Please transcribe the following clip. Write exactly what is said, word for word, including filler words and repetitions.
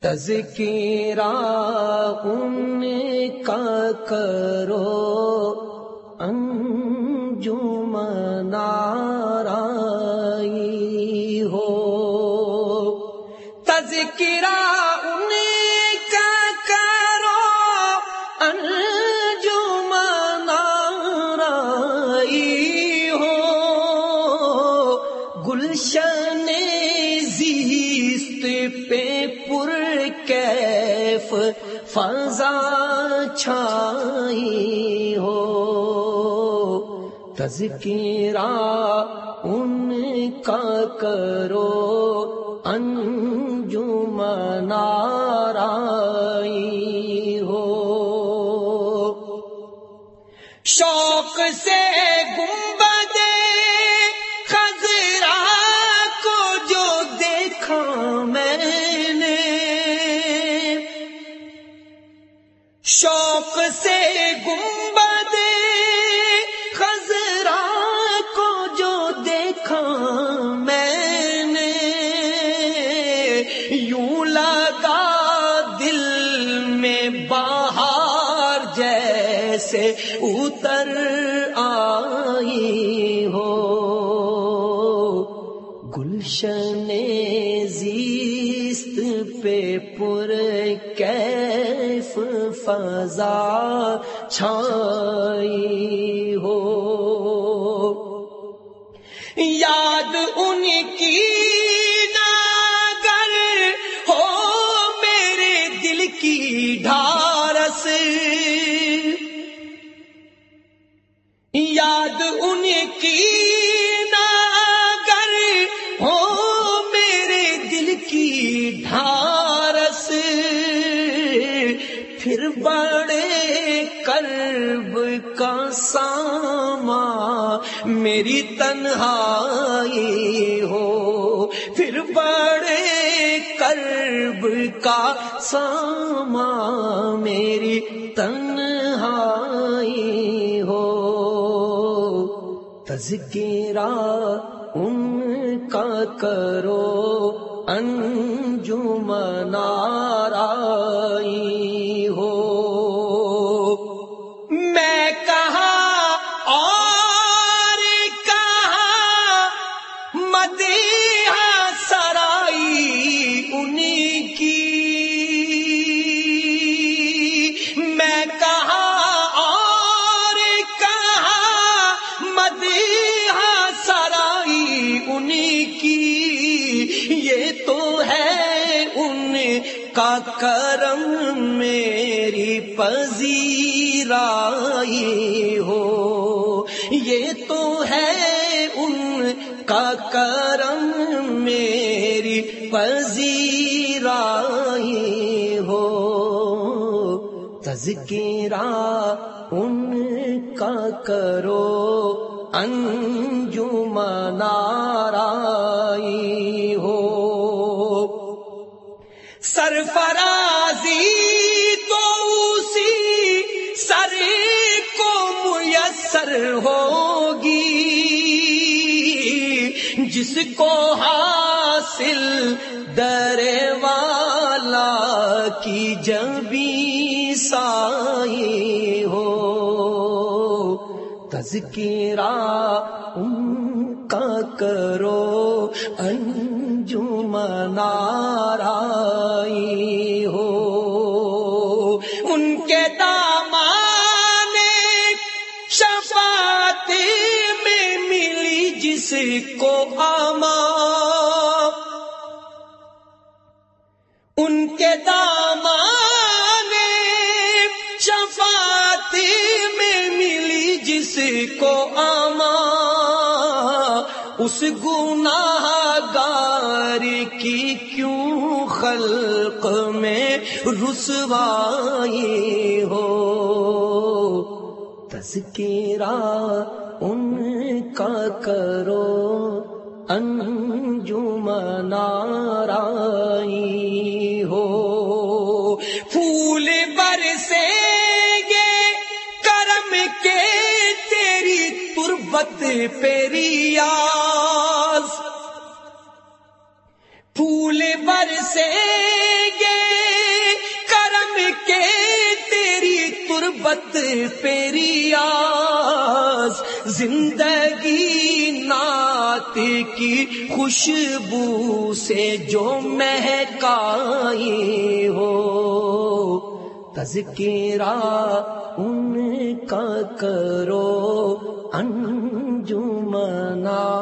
تذکرہ ان کا کرو انجمن آرائی ہو، تذکرہ ان کا کرو انجمن آرائی ہو، گلشن زیست پہ پر کیف فضا چھائی ہو، تذکرہ ان کا کرو انجمن آرائی ہو، شوق سے گنبد خضرا کو جو دیکھا میں نے، شوق سے گنبد خضرا کو جو دیکھا میں نے، یوں لگا دل میں بہار جیسے اتر آئی ہو، گلشن زیست پہ پر کیف فضا چھائی ہو، یاد ان کی ناگر ہو میرے دل کی ڈھارس، یاد ان کی ناگر ہو میرے دل کی ڈھارس، پھر بڑے کرب کا ساما میری تنہائی ہو، پھر بڑے کرب کا ساما میری تنہائی ہو، تذکرہ ان کا کرو انجمن آرائی ہو، میں کہاں اور کہاں مدیحہ سرائی انہی کی، میں کہاں اور کہاں مدیحہ سرائی انہی کی، یہ تو ہے ان کا کرم میری پذیرائی ہو، یہ تو ہے ان کا کرم میری پذیرائی ہو، تذکرہ ان کا کرو انجمن آرائی ہو، سرفرازی تو اسی سر کو میسر ہوگی جس کو حاصل در والا کی جبیں سائی ہو، تذکرہ ان کا کرو انجمن آرائی ہو، ان کے دامان شفاعت میں ملی جس کو امان، ان کے دامان شفاعت میں ملی جس کو امان، اس گناہ گار کی کیوں خلق میں رسوائی ہو، تذکرہ ان کا کرو انجمن آرائی ہو، پھول برسیں گے کرم کے تیری تربت پہ ریاض، پھول برسیں گے غربت پہ ریاض، زندگی نعت کی خوشبو سے جو مہکائی ہو، تذکرہ ان کا کرو انجمنا